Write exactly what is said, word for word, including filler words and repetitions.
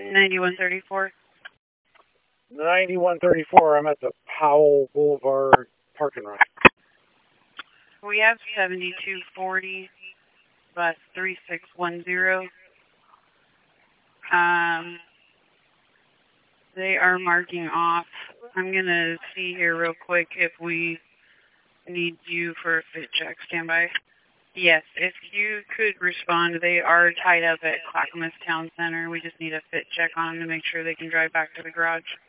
ninety-one thirty-four. ninety-one thirty-four, I'm at the Powell Boulevard parking lot. We have seventy-two forty, bus three six one zero. Um, they are marking off. I'm going to see here real quick if we need you for a fit check. Stand by. Yes, if you could respond, they are tied up at Clackamas Town Center. We just need a fit check on them to make sure they can drive back to the garage.